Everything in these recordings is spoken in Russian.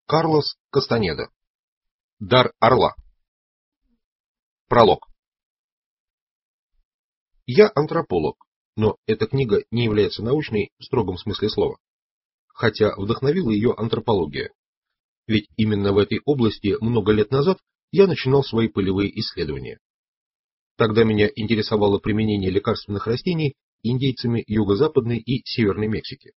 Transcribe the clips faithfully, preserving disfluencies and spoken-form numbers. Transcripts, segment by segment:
Карлос Кастанеда. Дар орла. Пролог. Я антрополог, но эта книга не является научной в строгом смысле слова, хотя вдохновила ее антропология. Ведь именно в этой области много лет назад я начинал свои полевые исследования. Тогда меня интересовало применение лекарственных растений индейцами Юго-Западной и Северной Мексики.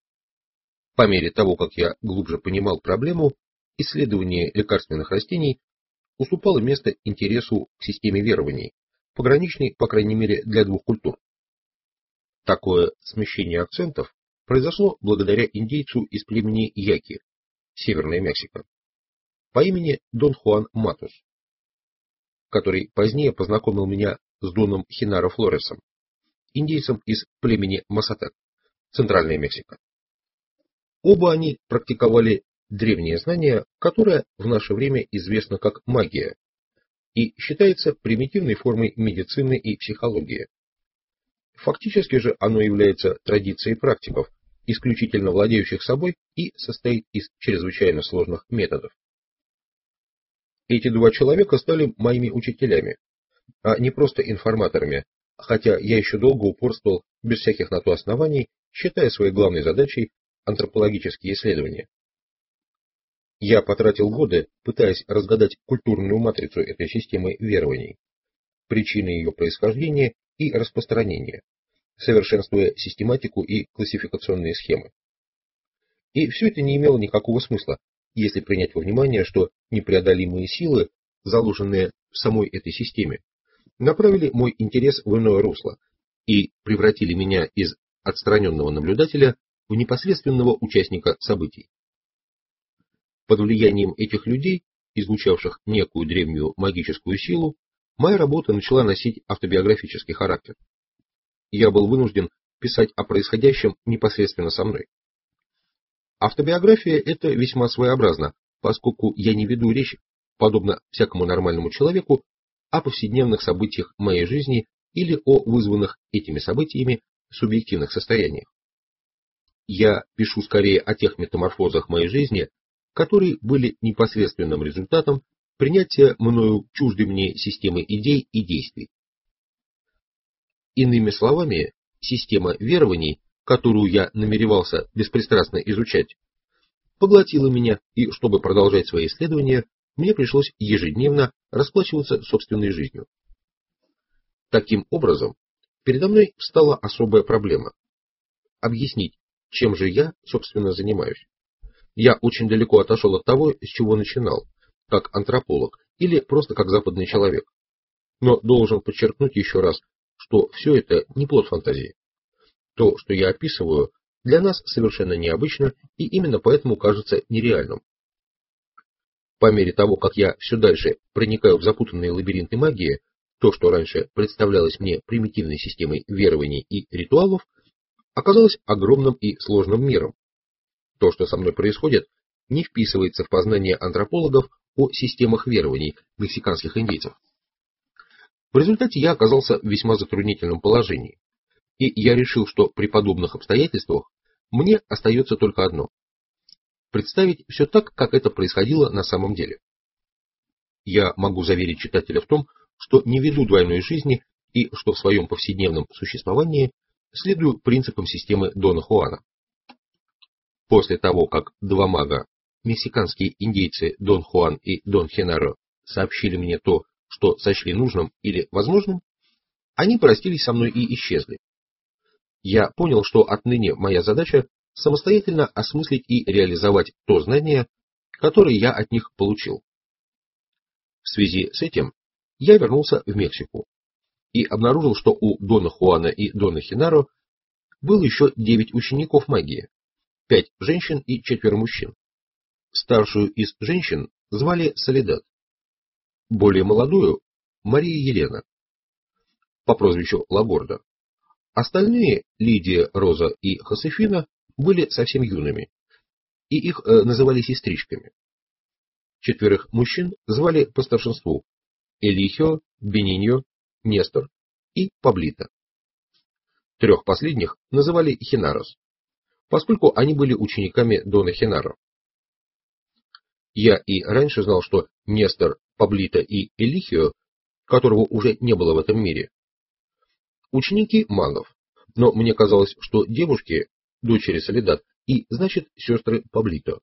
По мере того, как я глубже понимал проблему, исследование лекарственных растений уступало место интересу к системе верований, пограничной, по крайней мере, для двух культур. Такое смещение акцентов произошло благодаря индейцу из племени Яки, Северная Мексика, по имени Дон Хуан Матус, который позднее познакомил меня с Доном Хенаро Флоресом, индейцем из племени Масатек, Центральная Мексика. Оба они практиковали древнее знание, которое в наше время известно как магия и считается примитивной формой медицины и психологии. Фактически же оно является традицией практиков, исключительно владеющих собой, и состоит из чрезвычайно сложных методов. Эти два человека стали моими учителями, а не просто информаторами, хотя я еще долго упорствовал, без всяких на то оснований, считая своей главной задачей антропологические исследования. Я потратил годы, пытаясь разгадать культурную матрицу этой системы верований, причины ее происхождения и распространения, совершенствуя систематику и классификационные схемы. И все это не имело никакого смысла, если принять во внимание, что непреодолимые силы, заложенные в самой этой системе, направили мой интерес в иное русло и превратили меня из отстраненного наблюдателя в непосредственного участника событий. Под влиянием этих людей, излучавших некую древнюю магическую силу, моя работа начала носить автобиографический характер. Я был вынужден писать о происходящем непосредственно со мной. Автобиография это весьма своеобразно, поскольку я не веду речь, подобно всякому нормальному человеку, о повседневных событиях моей жизни или о вызванных этими событиями субъективных состояниях. Я пишу скорее о тех метаморфозах моей жизни, которые были непосредственным результатом принятия мною чуждой мне системы идей и действий. Иными словами, система верований, которую я намеревался беспристрастно изучать, поглотила меня, и чтобы продолжать свои исследования, мне пришлось ежедневно расплачиваться собственной жизнью. Таким образом, передо мной встала особая проблема – объяснить, чем же я, собственно, занимаюсь. Я очень далеко отошел от того, с чего начинал, как антрополог или просто как западный человек. Но должен подчеркнуть еще раз, что все это не плод фантазии. То, что я описываю, для нас совершенно необычно и именно поэтому кажется нереальным. По мере того, как я все дальше проникаю в запутанные лабиринты магии, то, что раньше представлялось мне примитивной системой верований и ритуалов, оказалось огромным и сложным миром. То, что со мной происходит, не вписывается в познание антропологов о системах верований мексиканских индейцев. В результате я оказался в весьма затруднительном положении, и я решил, что при подобных обстоятельствах мне остается только одно – представить все так, как это происходило на самом деле. Я могу заверить читателя в том, что не веду двойной жизни и что в своем повседневном существовании следую принципам системы Дона Хуана. После того, как два мага, мексиканские индейцы Дон Хуан и Дон Хенаро, сообщили мне то, что сочли нужным или возможным, они простились со мной и исчезли. Я понял, что отныне моя задача самостоятельно осмыслить и реализовать то знание, которое я от них получил. В связи с этим я вернулся в Мексику и обнаружил, что у Дона Хуана и Дона Хенаро было еще девять учеников магии, пять женщин и четверо мужчин. Старшую из женщин звали Соледад, более молодую – Мария Елена, по прозвищу Лагорда. Остальные, Лидия, Роза и Хосефина, были совсем юными, и их э, называли сестричками. Четверых мужчин звали по старшинству Элихио, Бениньо, Нестор и Паблито. Трех последних называли Хенарос, поскольку они были учениками Дона Хенаро. Я и раньше знал, что Нестор, Паблито и Элихио, которого уже не было в этом мире, ученики магов, но мне казалось, что девушки, дочери Соледат, и, значит, сестры Паблито.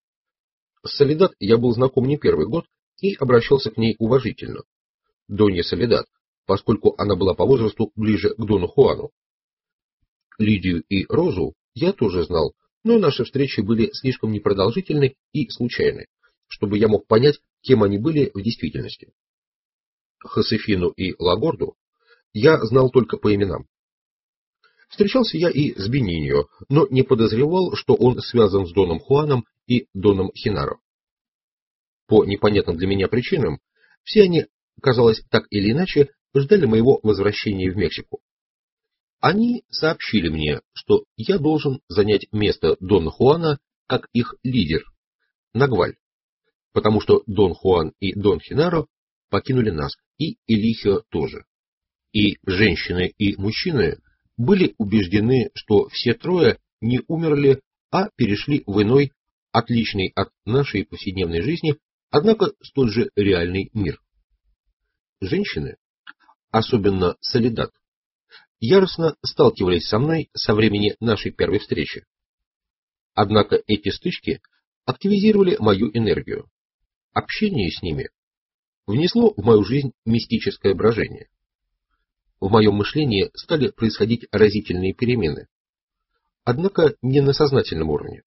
С Соледат я был знаком не первый год и обращался к ней уважительно. Донья Соледат, поскольку она была по возрасту ближе к Дону Хуану. Лидию и Розу я тоже знал, но наши встречи были слишком непродолжительны и случайны, чтобы я мог понять, кем они были в действительности. Хосефину и Лагорду я знал только по именам. Встречался я и с Бениньо, но не подозревал, что он связан с Доном Хуаном и Доном Хинаро. По непонятным для меня причинам, все они, казалось, так или иначе, ждали моего возвращения в Мексику. Они сообщили мне, что я должен занять место Дона Хуана как их лидер, Нагваль, потому что Дон Хуан и Дон Хинаро покинули нас, и Элихио тоже. И женщины и мужчины были убеждены, что все трое не умерли, а перешли в иной, отличный от нашей повседневной жизни, однако столь же реальный мир. Женщины, особенно Соледат, яростно сталкивались со мной со времени нашей первой встречи. Однако эти стычки активизировали мою энергию. Общение с ними внесло в мою жизнь мистическое брожение. В моем мышлении стали происходить разительные перемены, однако не на сознательном уровне.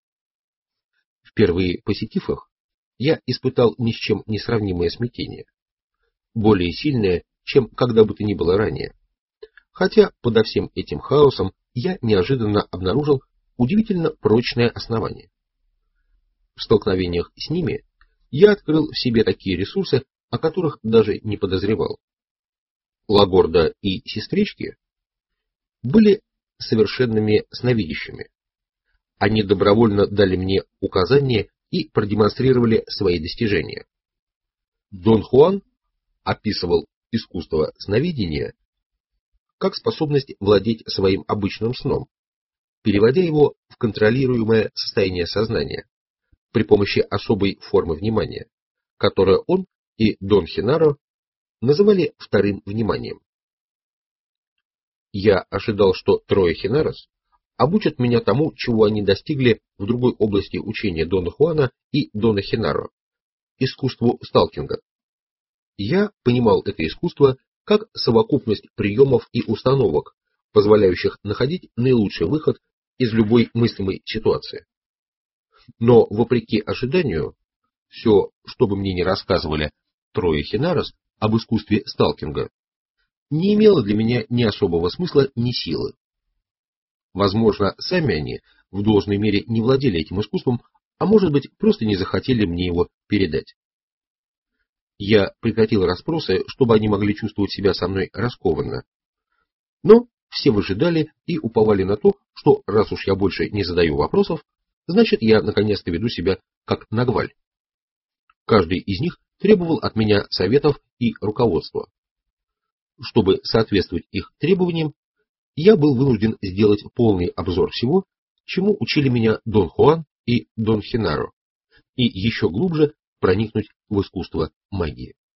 Впервые посетив их, я испытал ни с чем не сравнимое смятение, более сильное, чем когда бы то ни было ранее. Хотя подо всем этим хаосом я неожиданно обнаружил удивительно прочное основание. В столкновениях с ними я открыл в себе такие ресурсы, о которых даже не подозревал. Лагорда и сестрички были совершенными сновидящими. Они добровольно дали мне указания и продемонстрировали свои достижения. Дон Хуан описывал искусство сновидения как способность владеть своим обычным сном, переводя его в контролируемое состояние сознания при помощи особой формы внимания, которую он и Дон Хинаро называли вторым вниманием. Я ожидал, что трое Хинарос обучат меня тому, чего они достигли в другой области учения Дона Хуана и Дона Хинаро – искусству сталкинга. Я понимал это искусство как совокупность приемов и установок, позволяющих находить наилучший выход из любой мыслимой ситуации. Но, вопреки ожиданию, все, что бы мне ни рассказывали трое Хинарос об искусстве сталкинга, не имело для меня ни особого смысла, ни силы. Возможно, сами они в должной мере не владели этим искусством, а может быть, просто не захотели мне его передать. Я прекратил расспросы, чтобы они могли чувствовать себя со мной раскованно. Но все выжидали и уповали на то, что раз уж я больше не задаю вопросов, значит, я наконец-то веду себя как Нагваль. Каждый из них требовал от меня советов и руководства. Чтобы соответствовать их требованиям, я был вынужден сделать полный обзор всего, чему учили меня Дон Хуан и Дон Хинаро, и еще глубже проникнуть в искусство магии.